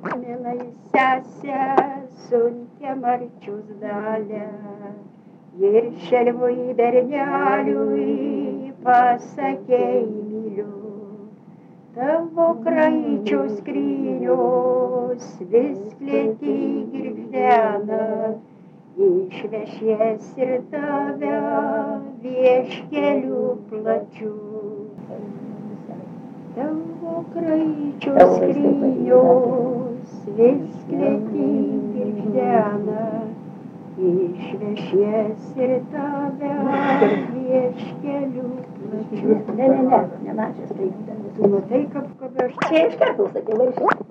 Milai sesę siuntė marčius dalę ir šelvui berneliui pasakei myliu. Tavo kraičio skrynios vis klėty girgždena, išveš jas ir tave vieškeliu plačiu. Tavo kraičio skrynios vis klėty girgždena, išveš jas ir tave vieškeliu plačiu. Ne, nemačiau. Tu matai, kaip aš Čia iš karto sakiau, ir iš